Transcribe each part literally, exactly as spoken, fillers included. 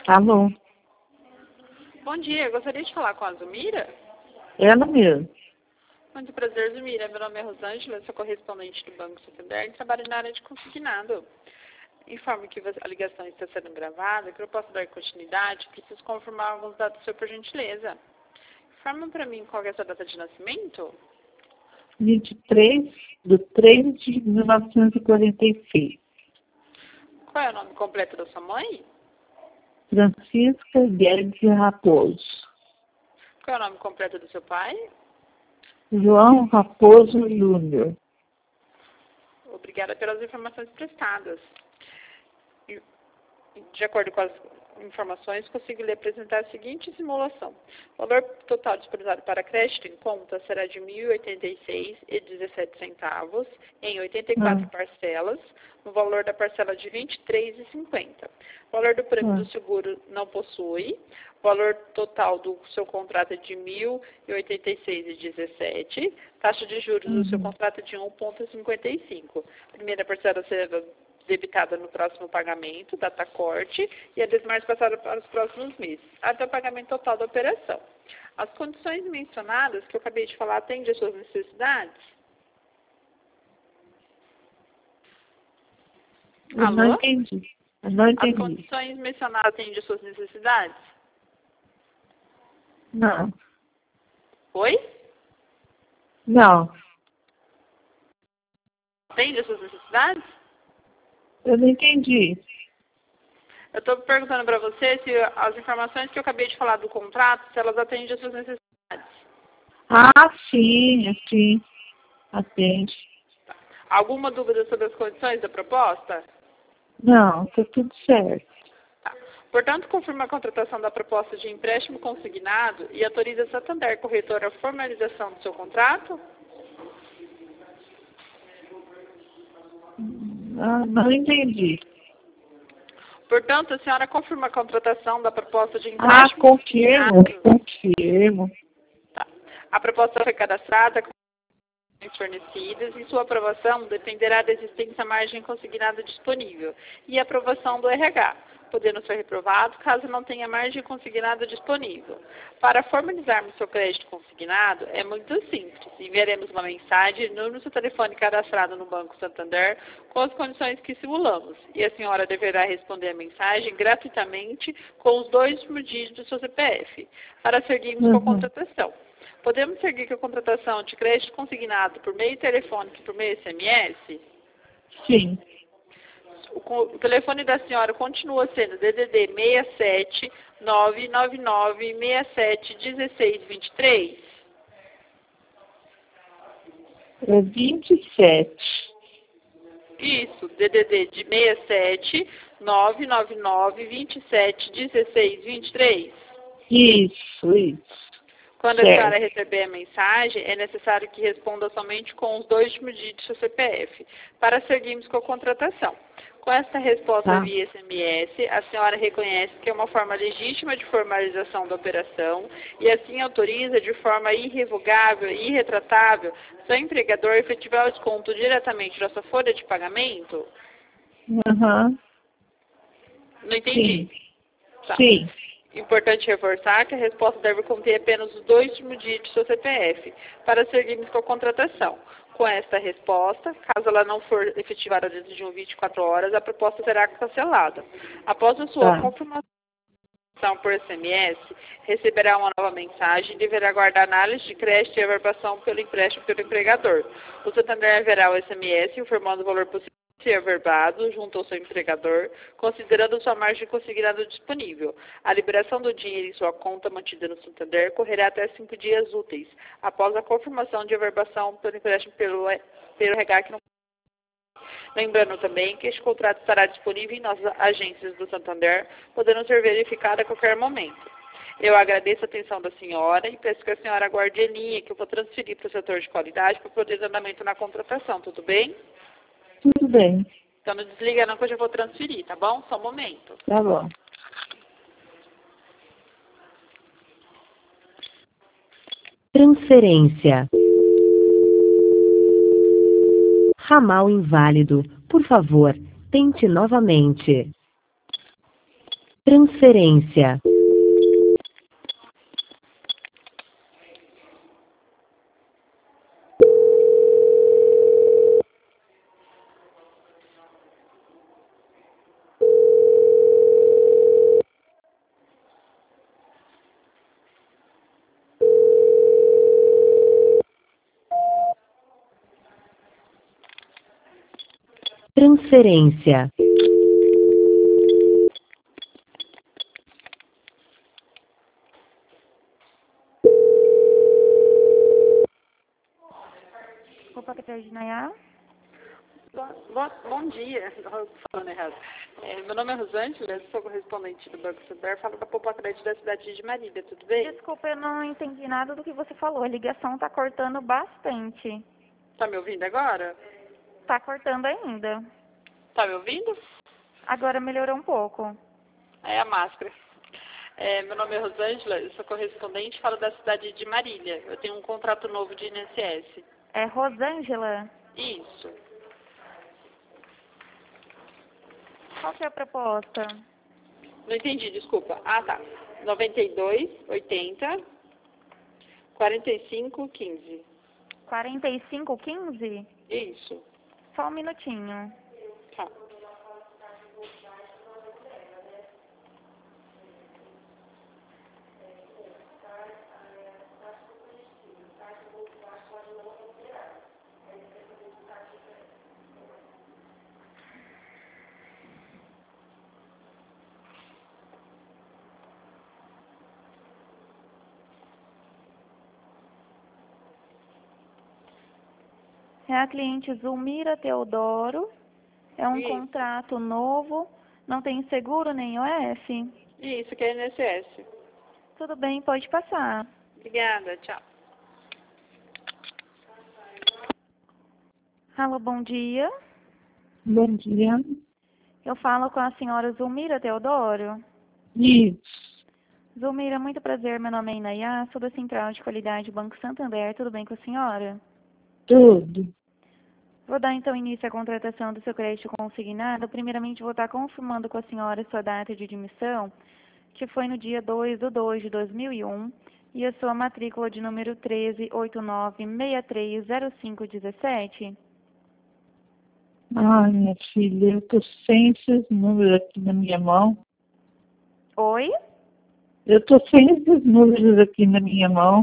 Alô? Bom dia, gostaria de falar com a Zumira. Ela mesmo. Muito prazer, Zumira. Meu nome é Rosângela, sou correspondente do Banco Santander e trabalho na área de consignado. Informo que a ligação está sendo gravada, que eu posso dar continuidade, preciso confirmar alguns dados do senhor, por gentileza. Informa para mim qual é a sua data de nascimento. vinte e três de três de mil novecentos e quarenta e seis. Qual é o nome completo da sua mãe? Francisca Guedes Raposo. Qual é o nome completo do seu pai? João Raposo Júnior. Obrigada pelas informações prestadas. E, de acordo com as informações, consigo lhe apresentar a seguinte simulação. O valor total disponibilizado para crédito em conta será de mil e oitenta e seis reais e dezessete centavos em oitenta e quatro Ah. parcelas, no valor da parcela de vinte e três reais e cinquenta centavos. O valor do prêmio Ah. do seguro não possui. O valor total do seu contrato é de mil e oitenta e seis reais e dezessete centavos. Taxa de juros Uhum. do seu contrato é de um vírgula cinquenta e cinco. Primeira parcela será debitada no próximo pagamento, data corte, e a demais passada para os próximos meses, até o pagamento total da operação. As condições mencionadas que eu acabei de falar atendem às suas necessidades? Eu Alô? não entendi. Eu não As entendi. condições mencionadas atendem às suas necessidades? Não. Oi? Não. Atende às suas necessidades? Eu não entendi. Eu estou perguntando para você se as informações que eu acabei de falar do contrato, se elas atendem às suas necessidades. Ah, sim, sim. Atende. Alguma dúvida sobre as condições da proposta? Não, tá tudo certo. Tá. Portanto, confirma a contratação da proposta de empréstimo consignado e autoriza a Santander Corretora a formalização do seu contrato? Ah, não entendi. Portanto, a senhora confirma a contratação da proposta de Ah, empréstimo confirmo, consignado? confirmo. Tá. A proposta foi cadastrada com as fornecidas e sua aprovação dependerá da existência da margem consignada disponível e aprovação do R H, podendo ser reprovado caso não tenha margem consignada disponível. Para formalizarmos seu crédito consignado, é muito simples. Enviaremos uma mensagem no número do seu telefone cadastrado no Banco Santander com as condições que simulamos, e a senhora deverá responder a mensagem gratuitamente com os dois últimos dígitos do seu C P F, para seguirmos Uhum. com a contratação. Podemos seguir com a contratação de crédito consignado por meio telefônico e por meio S M S? Sim. O, co- o telefone da senhora continua sendo D D D seis sete nove nove nove seis sete um seis dois três? É vinte e sete. Isso, D D D de seis sete nove nove nove dois sete um seis dois três. Isso, isso. Quando a Certo. senhora receber a mensagem, é necessário que responda somente com os dois últimos dígitos do seu C P F, para seguirmos com a contratação. Com esta resposta Tá. via S M S, a senhora reconhece que é uma forma legítima de formalização da operação e assim autoriza de forma irrevogável e irretratável seu empregador efetivar o desconto diretamente da sua folha de pagamento? Aham. Não entendi. Sim. Tá. Sim. Importante reforçar que a resposta deve conter apenas os dois últimos dígitos do seu C P F, para seguirmos com a contratação. Com esta resposta, caso ela não for efetivada dentro de vinte e quatro horas, a proposta será cancelada. Após a sua Tá. confirmação por S M S, receberá uma nova mensagem e deverá aguardar análise de crédito e averbação pelo empréstimo pelo empregador. O Santander enviará o S M S informando o valor possível ser averbado junto ao seu empregador, considerando sua margem consignada disponível. A liberação do dinheiro em sua conta mantida no Santander correrá até cinco dias úteis, após a confirmação de averbação pelo empréstimo pelo, pelo R H que não. Lembrando também que este contrato estará disponível em nossas agências do Santander, podendo ser verificado a qualquer momento. Eu agradeço a atenção da senhora e peço que a senhora aguarde em linha, que eu vou transferir para o setor de qualidade para poder dar andamento na contratação, tudo bem? Tudo bem. Então não desliga não que eu já vou transferir, tá bom? Só um momento. Tá bom. Transferência. Ramal inválido. Por favor, tente novamente. Transferência. Transferência. Opa, que tarde, Nayá? Bom, bom, bom dia, estou falando errado. É, meu nome é Rosângela, sou correspondente do Banco Santander, falo da Poupa Crédito da cidade de Marília, tudo bem? Desculpa, eu não entendi nada do que você falou. A ligação tá cortando bastante. Tá me ouvindo agora? Tá cortando ainda. Tá me ouvindo? Agora melhorou um pouco. É a máscara. É, meu nome é Rosângela, eu sou correspondente, falo da cidade de Marília. Eu tenho um contrato novo de I N S S. É Rosângela? Isso. Qual que é a proposta? Não entendi, desculpa. Ah, tá. noventa e dois, oitenta, quarenta e cinco, quinze. quarenta e cinco quinze? Isso. Só um minutinho. Tá. É a cliente Zulmira Teodoro. É um Isso. contrato novo. Não tem seguro nem O F? Isso, que é I N S S. Tudo bem, pode passar. Obrigada, tchau. Alô, bom dia. Bom dia. Eu falo com a senhora Zulmira Teodoro. Isso. Zulmira, muito prazer. Meu nome é Inayá, sou da Central de Qualidade Banco Santander. Tudo bem com a senhora? Tudo. Vou dar então início à contratação do seu crédito consignado. Primeiramente, vou estar confirmando com a senhora sua data de admissão, que foi no dia dois de dois de dois mil e um, e a sua matrícula de número treze oito nove seis três zero cinco um sete. Ai, minha filha, eu tô sem esses números aqui na minha mão. Oi? Eu tô sem esses números aqui na minha mão.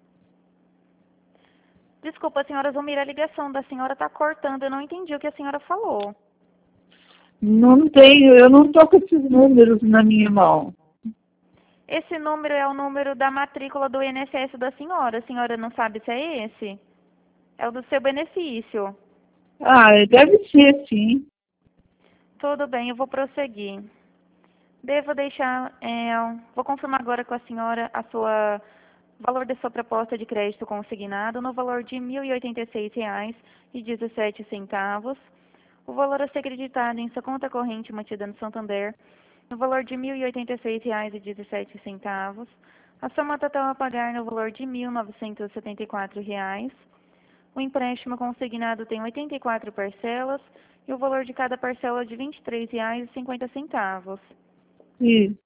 Desculpa, senhora Zulmira, a ligação da senhora está cortando. Eu não entendi o que a senhora falou. Não tenho, eu não tô com esses números na minha mão. Esse número é o número da matrícula do I N S S da senhora. A senhora não sabe se é esse? É o do seu benefício. Ah, deve ser, sim. Tudo bem, eu vou prosseguir. Devo deixar, é, vou confirmar agora com a senhora a sua valor da sua proposta de crédito consignado no valor de mil e oitenta e seis reais e dezessete centavos. O valor a ser acreditado em sua conta corrente mantida no Santander no valor de mil e oitenta e seis reais e dezessete centavos. A soma total a pagar no valor de mil novecentos e setenta e quatro reais. O empréstimo consignado tem oitenta e quatro parcelas e o valor de cada parcela é de vinte e três reais e cinquenta centavos. Isso.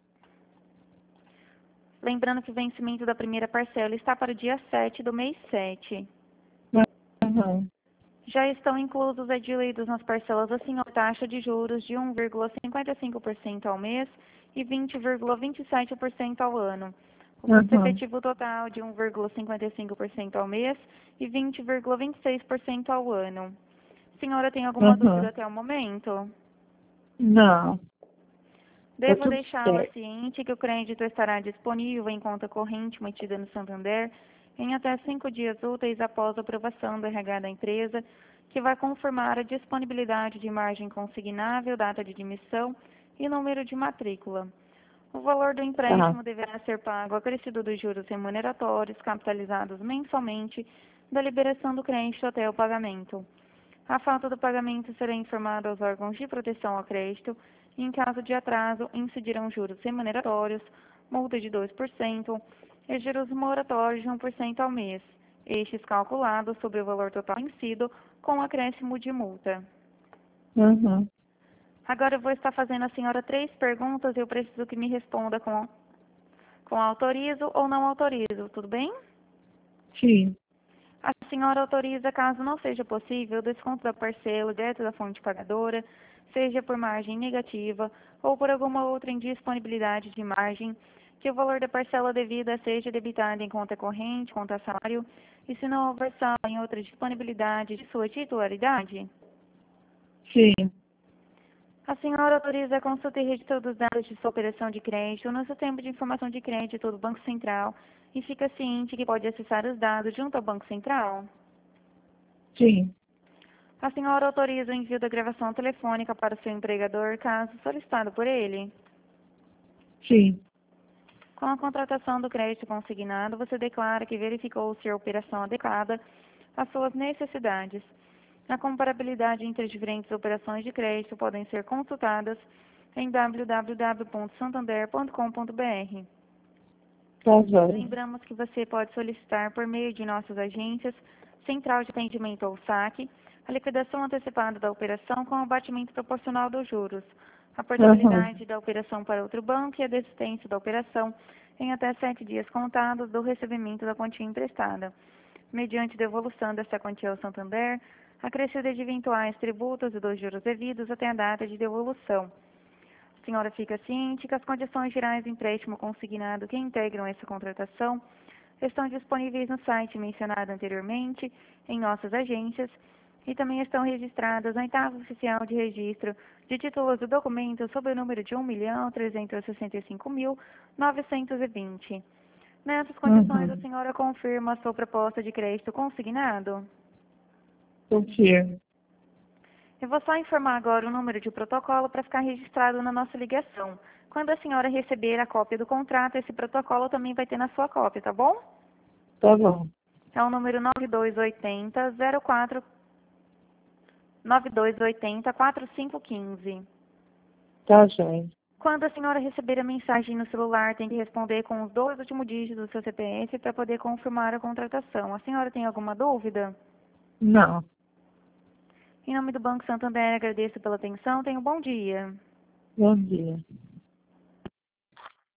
Lembrando que o vencimento da primeira parcela está para o dia sete do mês sete. Uhum. Já estão inclusos adilidos nas parcelas da senhora taxa de juros de um vírgula cinquenta e cinco por cento ao mês e vinte vírgula vinte e sete por cento ao ano. O custo Uhum. efetivo total de um vírgula cinquenta e cinco por cento ao mês e vinte vírgula vinte e seis por cento ao ano. Senhora, tem alguma Uhum. dúvida até o momento? Não. Tá Devo tudo deixá-la certo. ciente que o crédito estará disponível em conta corrente mantida no Santander em até cinco dias úteis após a aprovação do R H da empresa, que vai confirmar a disponibilidade de margem consignável, data de admissão e número de matrícula. O valor do empréstimo deverá ser pago acrescido dos juros remuneratórios capitalizados mensalmente da liberação do crédito até o pagamento. A falta do pagamento será informada aos órgãos de proteção ao crédito e, em caso de atraso, incidirão juros remuneratórios, multa de dois por cento e juros moratórios de um por cento ao mês, estes calculados sobre o valor total vencido com acréscimo de multa. Uhum. Agora eu vou estar fazendo à senhora três perguntas e eu preciso que me responda com, com autorizo ou não autorizo, tudo bem? Sim. A senhora autoriza, caso não seja possível, o desconto da parcela direto da fonte pagadora, seja por margem negativa ou por alguma outra indisponibilidade de margem, que o valor da parcela devida seja debitado em conta corrente, conta salário, e se não houver saldo em outra disponibilidade de sua titularidade? Sim. A senhora autoriza a consulta e registro dos dados de sua operação de crédito no sistema de informação de crédito do Banco Central e fica ciente que pode acessar os dados junto ao Banco Central? Sim. A senhora autoriza o envio da gravação telefônica para o seu empregador, caso solicitado por ele? Sim. Com a contratação do crédito consignado, você declara que verificou se a operação adequada às suas necessidades. A comparabilidade entre as diferentes operações de crédito podem ser consultadas em w w w ponto santander ponto com ponto b r. Tá joia. Lembramos que você pode solicitar por meio de nossas agências, Central de Atendimento ou saque, a liquidação antecipada da operação com abatimento proporcional dos juros, a portabilidade Uhum. da operação para outro banco e a desistência da operação em até sete dias contados do recebimento da quantia emprestada, mediante devolução desta quantia ao Santander, acrescida de eventuais tributos e dos juros devidos até a data de devolução. A senhora fica ciente que as condições gerais do empréstimo consignado que integram essa contratação estão disponíveis no site mencionado anteriormente, em nossas agências, e também estão registradas na etapa oficial de registro de títulos do documento sob o número de um milhão trezentos e sessenta e cinco mil novecentos e vinte. Nessas condições, a Uhum. senhora confirma a sua proposta de crédito consignado? Confirmo. Eu vou só informar agora o número de protocolo para ficar registrado na nossa ligação. Quando a senhora receber a cópia do contrato, esse protocolo também vai ter na sua cópia, tá bom? Tá bom. É o número nove dois oito zero zero quatro nove dois oito zero quatro cinco um cinco. Tá joia. Quando a senhora receber a mensagem no celular, tem que responder com os dois últimos dígitos do seu C P F para poder confirmar a contratação. A senhora tem alguma dúvida? Não. Em nome do Banco Santander, agradeço pela atenção. Tenha um bom dia. Bom dia.